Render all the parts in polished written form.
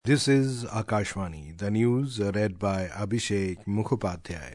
This is Akashvani, the news read by Abhishek Mukhopadhyay.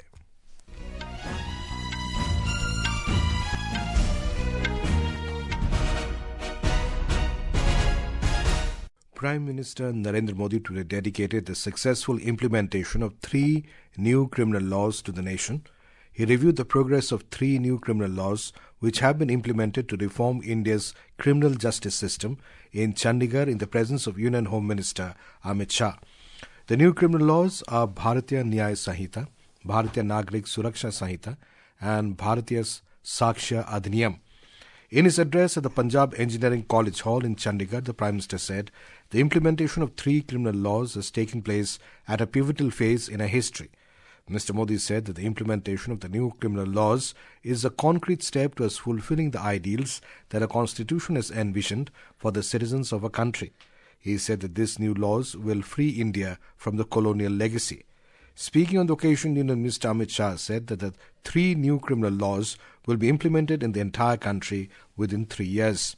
Prime Minister Narendra Modi today dedicated the successful implementation of 3 new criminal laws to the nation. He reviewed the progress of 3 new criminal laws which have been implemented to reform India's criminal justice system in Chandigarh in the presence of Union Home Minister Amit Shah. The new criminal laws are Bharatiya Nyaya Sanhita, Bharatiya Nagrik Suraksha Sanhita and Bharatiya Sakshya Adhiniyam. In his address at the Punjab Engineering College Hall in Chandigarh, the Prime Minister said, the implementation of 3 criminal laws has taken place at a pivotal phase in our history. Mr. Modi said that the implementation of the new criminal laws is a concrete step towards fulfilling the ideals that a constitution has envisioned for the citizens of a country. He said that these new laws will free India from the colonial legacy. Speaking on the occasion, Union Minister Amit Shah said that the 3 new criminal laws will be implemented in the entire country within 3 years.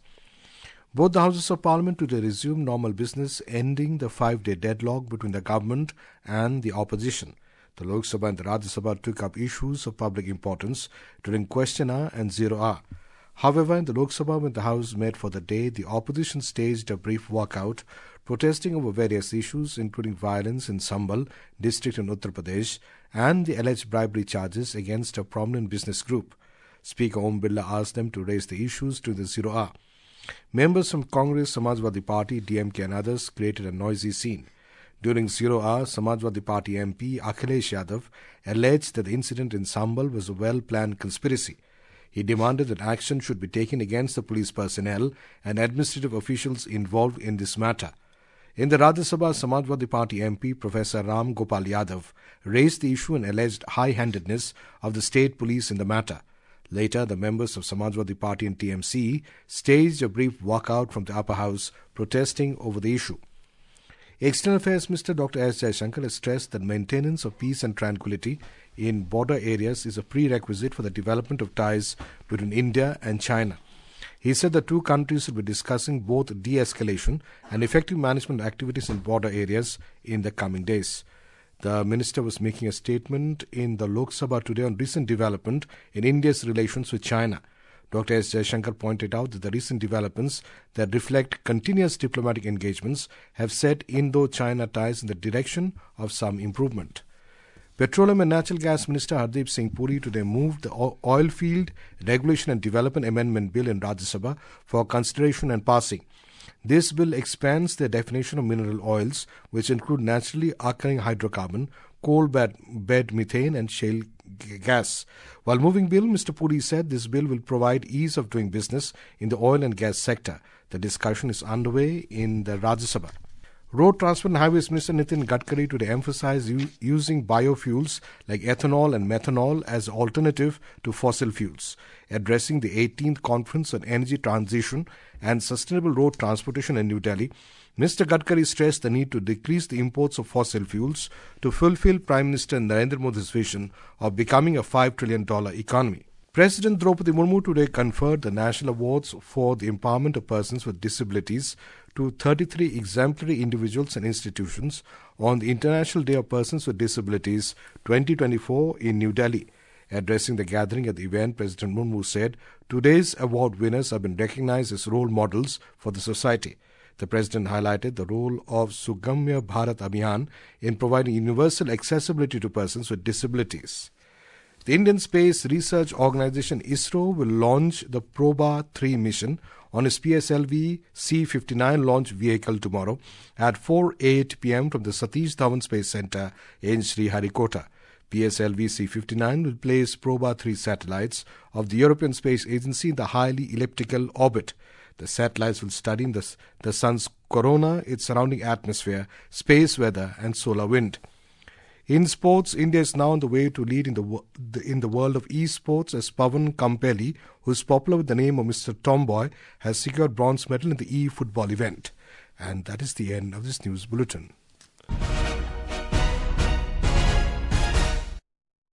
Both the Houses of Parliament today resumed normal business, ending the 5-day deadlock between the government and the opposition. The Lok Sabha and the Rajya Sabha took up issues of public importance during question hour and zero hour. However, in the Lok Sabha, when the House met for the day, the opposition staged a brief walkout, protesting over various issues including violence in Sambhal district in Uttar Pradesh and the alleged bribery charges against a prominent business group. Speaker Om Birla asked them to raise the issues to the zero hour. Members from Congress, Samajwadi Party, DMK and others created a noisy scene. During zero hour, Samajwadi Party MP Akhilesh Yadav alleged that the incident in Sambhal was a well-planned conspiracy. He demanded that action should be taken against the police personnel and administrative officials involved in this matter. In the Rajya Sabha, Samajwadi Party MP Professor Ram Gopal Yadav raised the issue and alleged high-handedness of the state police in the matter. Later, the members of Samajwadi Party and TMC staged a brief walkout from the upper house, protesting over the issue. External Affairs Minister Dr. S. Jaishankar has stressed that maintenance of peace and tranquility in border areas is a prerequisite for the development of ties between India and China. He said the two countries will be discussing both de-escalation and effective management activities in border areas in the coming days. The minister was making a statement in the Lok Sabha today on recent development in India's relations with China. Dr. S. Jaishankar pointed out that the recent developments that reflect continuous diplomatic engagements have set Indo-China ties in the direction of some improvement. Petroleum and Natural Gas Minister Hardeep Singh Puri today moved the Oil Field Regulation and Development Amendment Bill in Rajya Sabha for consideration and passing. This bill expands the definition of mineral oils, which include naturally occurring hydrocarbon, coal bed methane and shale gas. While moving bill, Mr. Puri said this bill will provide ease of doing business in the oil and gas sector. The discussion is underway in the Rajya Sabha. Road Transport and Highways Minister Nitin Gadkari today emphasized using biofuels like ethanol and methanol as alternative to fossil fuels. Addressing the 18th Conference on Energy Transition and Sustainable Road Transportation in New Delhi, Mr. Gadkari stressed the need to decrease the imports of fossil fuels to fulfill Prime Minister Narendra Modi's vision of becoming a $5 trillion economy. President Draupadi Murmu today conferred the National Awards for the Empowerment of Persons with Disabilities to 33 exemplary individuals and institutions on the International Day of Persons with Disabilities 2024 in New Delhi. Addressing the gathering at the event, President Murmu said, today's award winners have been recognized as role models for the society. The President highlighted the role of Sugamya Bharat Abhiyan in providing universal accessibility to persons with disabilities. The Indian Space Research Organisation ISRO will launch the Proba 3 mission on its PSLV C-59 launch vehicle tomorrow at 4:08 p.m. from the Satish Dhawan Space Centre in Sriharikota. PSLV C-59 will place Proba 3 satellites of the European Space Agency in the highly elliptical orbit. The satellites will study the Sun's corona, its surrounding atmosphere, space weather and solar wind. In sports, India is now on the way to lead in the world of e-sports as Pavan Kampeli, who is popular with the name of Mr. Tomboy, has secured bronze medal in the e-football event. And that is the end of this news bulletin.